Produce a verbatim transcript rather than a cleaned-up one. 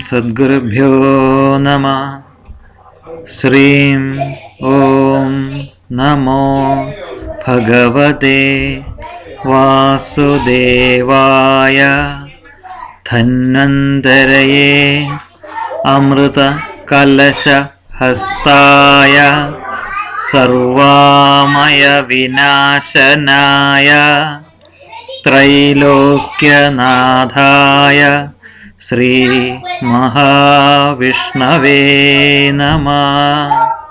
सद्गुरुभ्यो नमः। श्रीं ॐ नमो भगवते वासुदेवाय। धन्वन्तरये अमृतकलशहस्ताय सर्वामय विनाशनाय त्रैलोक्यनाथाय श्री महाविष्णवे नमः।